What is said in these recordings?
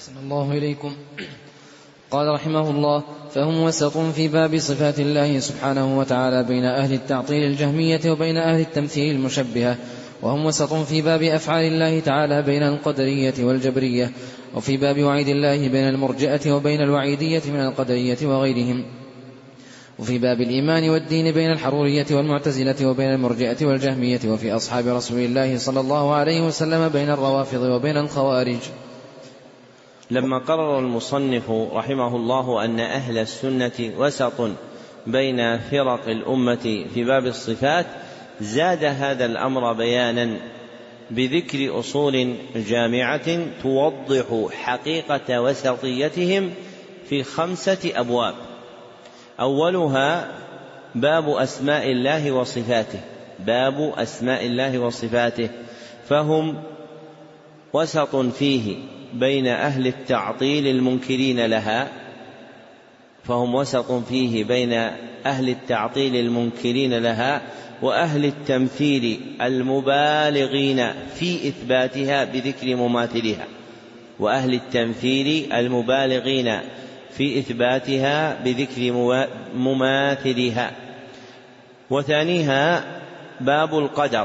أحسن الله إليكم. قال رحمه الله: فهم وسط في باب صفات الله سبحانه وتعالى بين أهل التعطيل الجهمية وبين أهل التمثيل المشبهة، وهم وسط في باب أفعال الله تعالى بين القدرية والجبرية، وفي باب وعيد الله بين المرجئة وبين الوعيدية من القدرية وغيرهم، وفي باب الإيمان والدين بين الحرورية والمعتزلة وبين المرجئة والجهمية، وفي أصحاب رسول الله صلى الله عليه وسلم بين الروافض وبين الخوارج. لما قرر المصنف رحمه الله أن أهل السنة وسط بين فرق الأمة في باب الصفات، زاد هذا الأمر بيانا بذكر أصول جامعة توضح حقيقة وسطيتهم في 5 أبواب. أولها باب أسماء الله وصفاته، باب أسماء الله وصفاته، فهم وسط فيه بين أهل التعطيل المنكرين لها، فهم وسط فيه بين أهل التعطيل المنكرين لها وأهل التمثيل المبالغين في إثباتها بذكر مماثلها، وأهل التمثيل المبالغين في إثباتها بذكر مماثلها. وثانيها باب القدر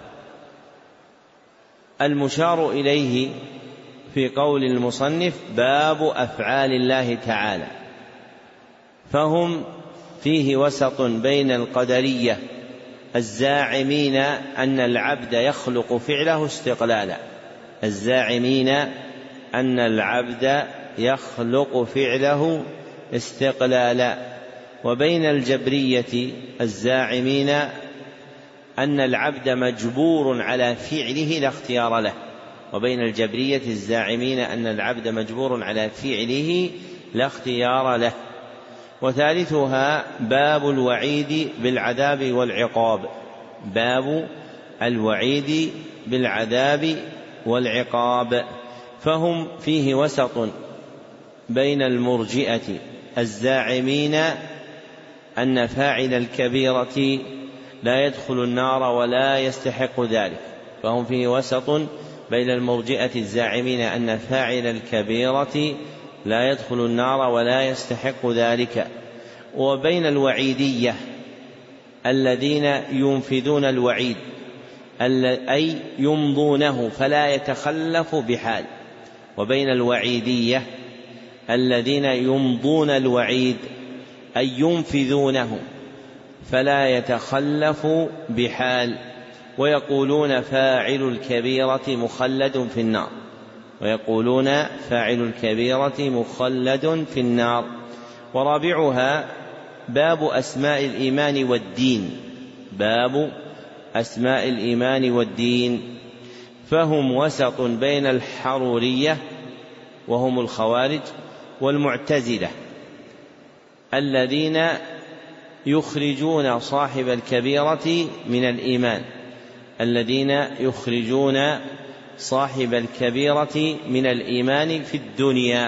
المشار إليه في قول المصنف باب أفعال الله تعالى، فهم فيه وسط بين القدرية الزاعمين أن العبد يخلق فعله استقلالا، الزاعمين أن العبد يخلق فعله استقلالا، وبين الجبرية الزاعمين أن العبد مجبور على فعله لا اختيار له، وبين الجبرية الزاعمين أن العبد مجبور على فعله لا اختيار له. وثالثها باب الوعيد بالعذاب والعقاب، باب الوعيد بالعذاب والعقاب، فهم فيه وسط بين المرجئة الزاعمين أن فاعل الكبيرة لا يدخل النار ولا يستحق ذلك، فهم فيه وسط بين المرجئة الزاعمين أن فاعل الكبيرة لا يدخل النار ولا يستحق ذلك، وبين الوعيدية الذين ينفذون الوعيد أي يمضونه فلا يتخلف بحال، وبين الوعيدية الذين يمضون الوعيد أي ينفذونه فلا يتخلف بحال، ويقولون فاعل الكبيرة مخلد في النار، ويقولون فاعل الكبيرة مخلد في النار. ورابعها باب أسماء الإيمان والدين، باب أسماء الإيمان والدين، فهم وسط بين الحرورية وهم الخوارج والمعتزلة الذين يخرجون صاحب الكبيرة من الإيمان، الذين يخرجون صاحب الكبيرة من الإيمان في الدنيا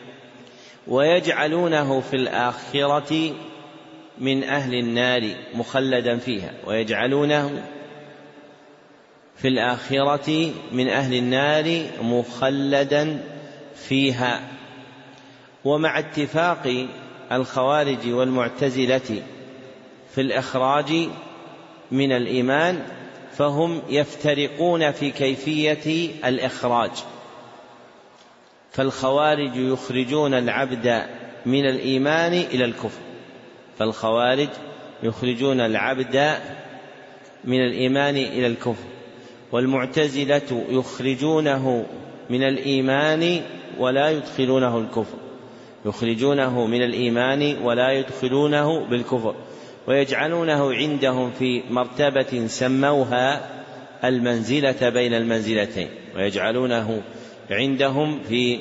ويجعلونه في الآخرة من أهل النار مخلدا فيها، ويجعلونه في الآخرة من أهل النار مخلدا فيها. ومع اتفاق الخوارج والمعتزلة في الإخراج من الإيمان، فهم يفترقون في كيفية الإخراج، فالخوارج يخرجون العبد من الإيمان إلى الكفر، فالخوارج يخرجون العبد من الإيمان إلى الكفر، والمعتزلة يخرجونه من الإيمان ولا يدخلونه الكفر، يخرجونه من الإيمان ولا يدخلونه بالكفر، ويجعلونه عندهم في مرتبة سموها المنزلة بين المنزلتين، ويجعلونه عندهم في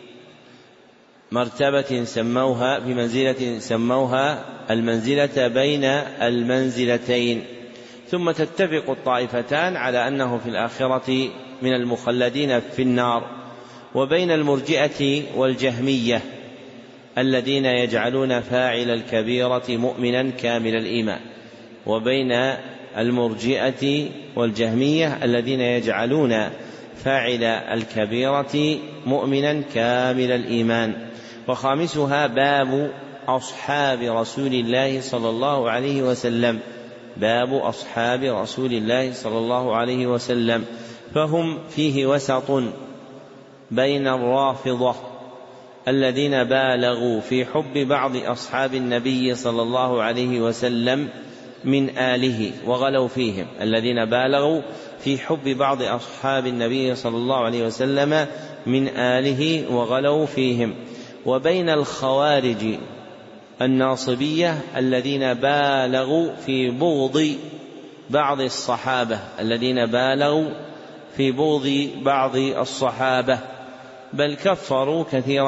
مرتبة سموها في منزلة سموها المنزلة بين المنزلتين. ثم تتفق الطائفتان على أنه في الآخرة من المخلدين في النار. وبين المرجئة والجهمية الذين يجعلون فاعل الكبيرة مؤمنا كامل الإيمان، وبين المرجئة والجهمية الذين يجعلون فاعل الكبيرة مؤمنا كامل الإيمان. وخامسها باب أصحاب رسول الله صلى الله عليه وسلم، باب أصحاب رسول الله صلى الله عليه وسلم، فهم فيه وسط بين الرافضة الذين بالغوا في حب بعض أصحاب النبي صلى الله عليه وسلم من آله وغلوا فيهم، الذين بالغوا في حب بعض أصحاب النبي صلى الله عليه وسلم من آله وغلوا فيهم، وبين الخوارج الناصبية الذين بالغوا في بغض بعض الصحابة، الذين بالغوا في بغض بعض الصحابة، بل كفروا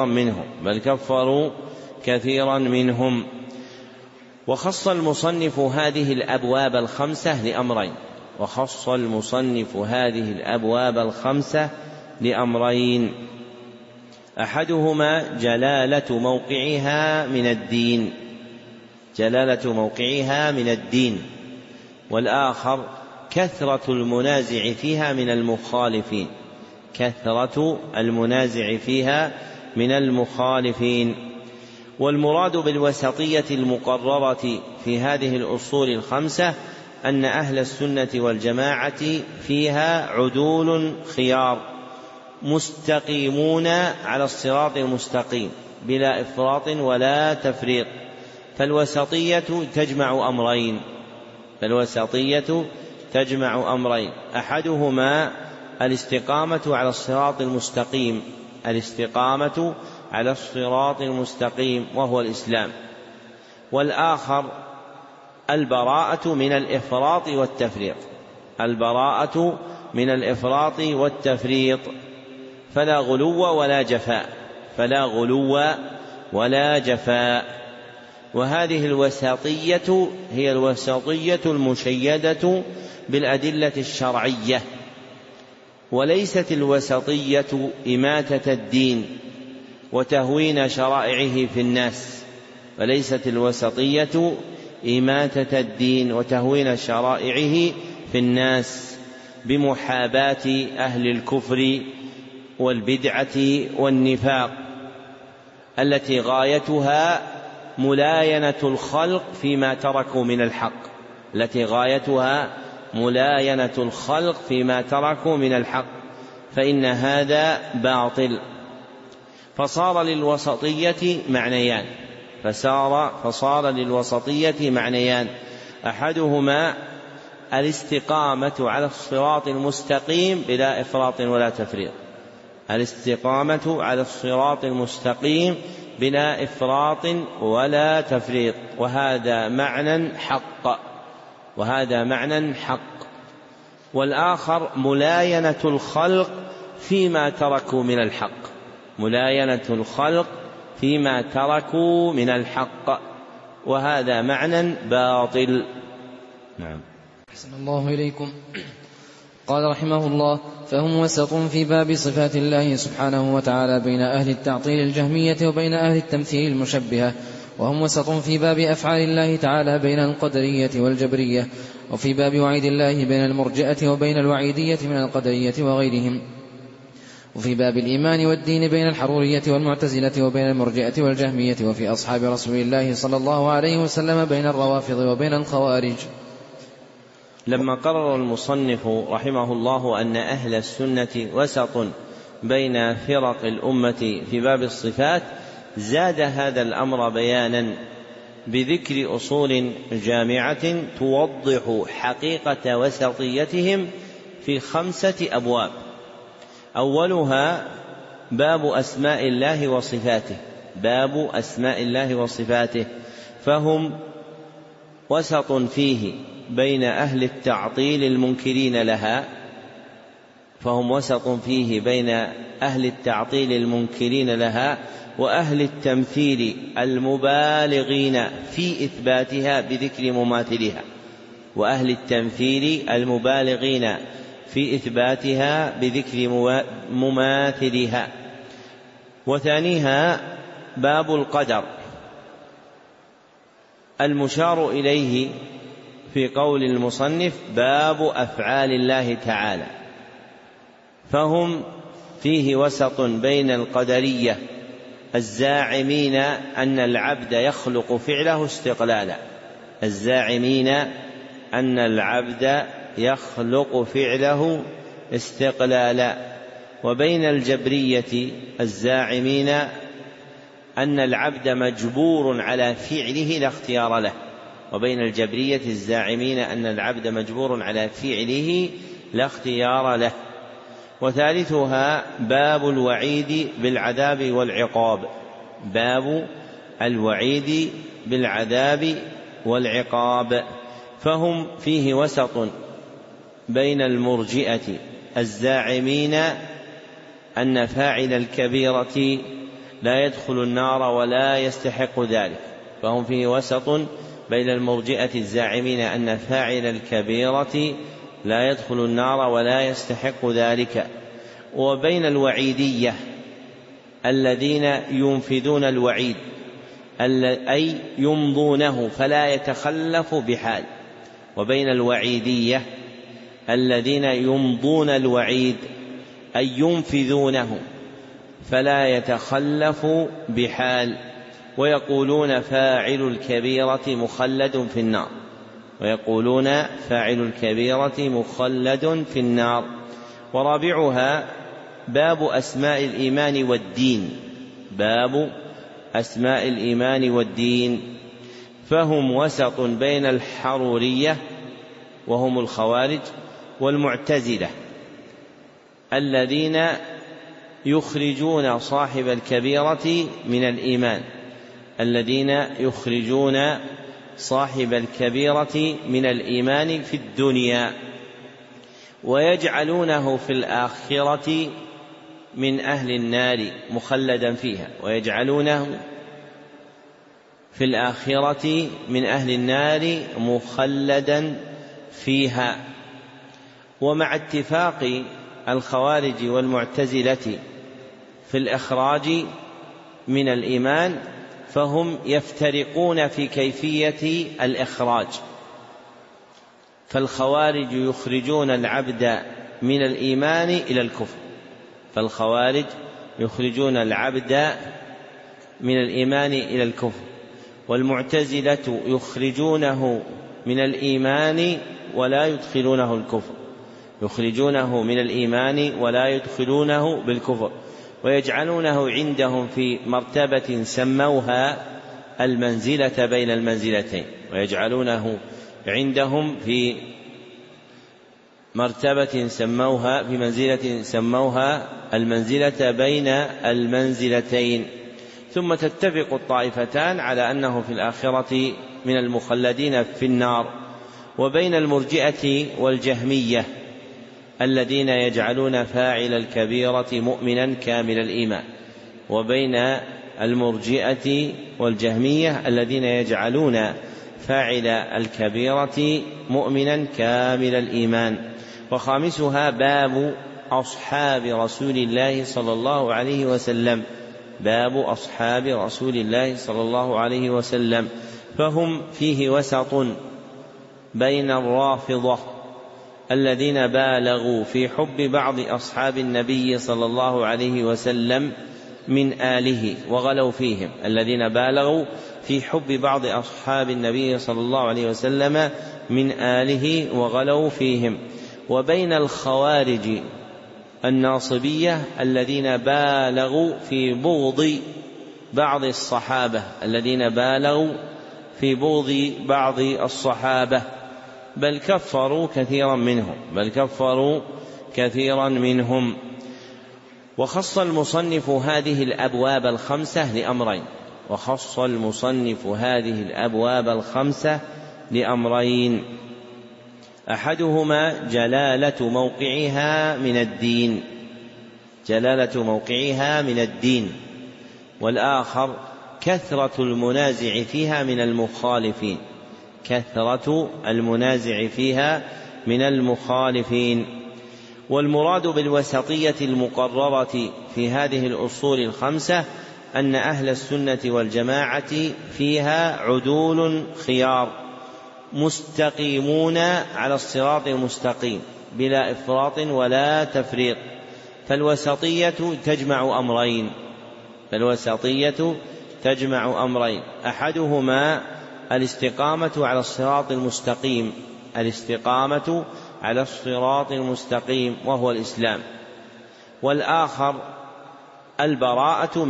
كثيرا منهم. وخص المصنف هذه الأبواب الخمسة لأمرين: أحدهما جلالة موقعها من الدين، والآخر كثرة المنازع فيها من المخالفين. والمراد بالوسطية المقررة في هذه الأصول الخمسة أن أهل السنة والجماعة فيها عدول خيار مستقيمون على الصراط المستقيم بلا إفراط ولا تفريط. فالوسطية تجمع أمرين: أحدهما الاستقامة على الصراط المستقيم وهو الإسلام، والآخر البراءة من الإفراط والتفريط، فلا غلو ولا جفاء. وهذه الوسطية هي الوسطية المشيدة بالأدلة الشرعية، وليست الوسطية إماتة الدين وتهوين شرائعه في الناس بمحاباة أهل الكفر والبدعة والنفاق، التي غايتها ملاينة الخلق فيما تركوا من الحق، فإن هذا باطل. فصار للوسطية معنيان: أحدهما الاستقامة على الصراط المستقيم بلا إفراط ولا تفريط، وهذا معنى حق. والآخر ملاينة الخلق فيما تركوا من الحق، وهذا معنى باطل. نعم. أحسن الله إليكم. قال رحمه الله: فهم وسط في باب صفات الله سبحانه وتعالى بين أهل التعطيل الجهمية وبين أهل التمثيل المشبهة، وهم وسط في باب أفعال الله تعالى بين القدرية والجبرية، وفي باب وعيد الله بين المرجئة وبين الوعيدية من القدرية وغيرهم، وفي باب الإيمان والدين بين الحرورية والمعتزلة وبين المرجئة والجهمية، وفي أصحاب رسول الله صلى الله عليه وسلم بين الروافض وبين الخوارج. لما قرر المصنف رحمه الله أن أهل السنة وسط بين فرق الأمة في باب الصفات، زاد هذا الأمر بيانا بذكر أصول جامعة توضح حقيقة وسطيتهم في 5 أبواب. أولها باب أسماء الله وصفاته، فهم وسط فيه بين أهل التعطيل المنكرين لها وأهل التمثيل المبالغين في إثباتها بذكر مماثلها. وثانيها باب القدر المشار إليه في قول المصنف: باب أفعال الله تعالى، فهم فيه وسط بين القدرية الزاعمين أن العبد يخلق فعله استقلالا، الزاعمين أن العبد يخلق فعله استقلالا، وبين الجبرية الزاعمين أن العبد مجبور على فعله لا اختيار له، وبين الجبرية الزاعمين أن العبد مجبور على فعله لا اختيار له. وثالثها باب الوعيد بالعذاب والعقاب، باب الوعيد بالعذاب والعقاب، فهم فيه وسط بين المرجئة الزاعمين أن فاعل الكبيرة لا يدخل النار ولا يستحق ذلك، فهم فيه وسط بين المرجئة الزاعمين أن فاعل الكبيرة لا يدخل النار ولا يستحق ذلك، وبين الوعيدية الذين ينفذون الوعيد أي يمضونه فلا يتخلف بحال، وبين الوعيدية الذين يمضون الوعيد أي ينفذونه فلا يتخلف بحال، ويقولون فاعل الكبيرة مخلد في النار، ويقولون فاعل الكبيرة مخلد في النار. ورابعها باب أسماء الإيمان والدين، باب أسماء الإيمان والدين، فهم وسط بين الحرورية وهم الخوارج والمعتزلة الذين يخرجون صاحب الكبيرة من الإيمان، الذين يخرجون صاحب الكبيرة من الإيمان في الدنيا ويجعلونه في الآخرة من أهل النار مخلدا فيها، ويجعلونه في الآخرة من أهل النار مخلدا فيها. ومع اتفاق الخوارج والمعتزلة في الإخراج من الإيمان فهم يفترقون في كيفية الإخراج، فالخوارج يخرجون العبد من الإيمان إلى الكفر، فالخوارج يخرجون العبد من الإيمان إلى الكفر، والمعتزلة يخرجونه من الإيمان ولا يدخلونه الكفر، يخرجونه من الإيمان ولا يدخلونه بالكفر، ويجعلونه عندهم في مرتبة سموها المنزلة بين المنزلتين، ويجعلونه عندهم في مرتبة سموها في منزلة سموها المنزلة بين المنزلتين. ثم تتفق الطائفتان على أنه في الآخرة من المخلدين في النار. وبين المرجئة والجهمية الذين يجعلون فاعل الكبيرة مؤمنا كامل الإيمان، وبين المرجئة والجهمية الذين يجعلون فاعل الكبيرة مؤمنا كامل الإيمان. وخامسها باب أصحاب رسول الله صلى الله عليه وسلم، باب أصحاب رسول الله صلى الله عليه وسلم، فهم فيه وسط بين الرافضة الذين بالغوا في حب بعض أصحاب النبي صلى الله عليه وسلم من آله وغلوا فيهم، الذين بالغوا في حب بعض أصحاب النبي صلى الله عليه وسلم من آله وغلوا فيهم. وبين الخوارج الناصبية الذين بالغوا في بغض بعض الصحابة، الذين بالغوا في بغض بعض الصحابة، بل كفروا كثيرا منهم. وخص المصنف هذه الأبواب الخمسة لأمرين، وخص المصنف هذه الأبواب الخمسة لأمرين: أحدهما جلالة موقعها من الدين، جلالة موقعها من الدين، والآخر كثرة المنازع فيها من المخالفين، كثرة المنازع فيها من المخالفين. والمراد بالوسطية المقررة في هذه الأصول الخمسة أن أهل السنة والجماعة فيها عدول خيار مستقيمون على الصراط المستقيم بلا إفراط ولا تفريط، فالوسطية تجمع أمرين أحدهما الاستقامة على الصراط المستقيم وهو الإسلام، والآخر البراءة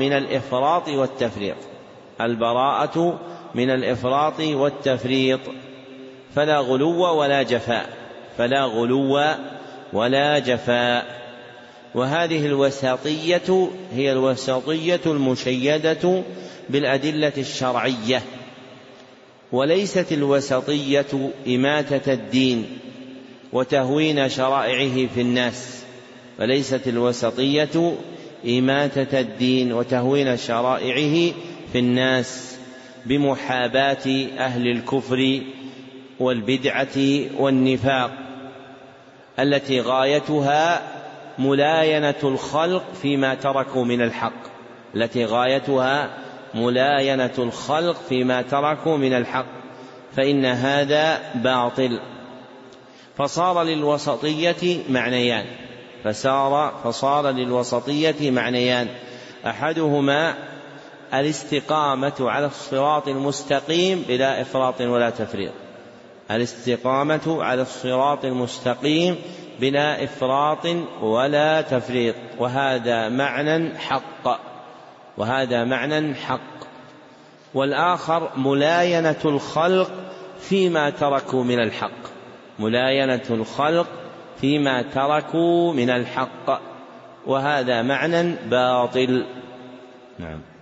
من الإفراط والتفريط، فلا غلو ولا جفاء. وهذه الوساطية هي الوساطية المشيدة بالأدلة الشرعية، وليست الوسطية إماتة الدين وتهوين شرائعه في الناس بمحاباة أهل الكفر والبدعة والنفاق التي غايتها ملاينة الخلق فيما تركوا من الحق، فإن هذا باطل. فصار للوسطية معنيان أحدهما الاستقامة على الصراط المستقيم بلا إفراط ولا تفريط، وهذا معنى حق. والآخر ملاينة الخلق فيما تركوا من الحق، وهذا معنى باطل. نعم.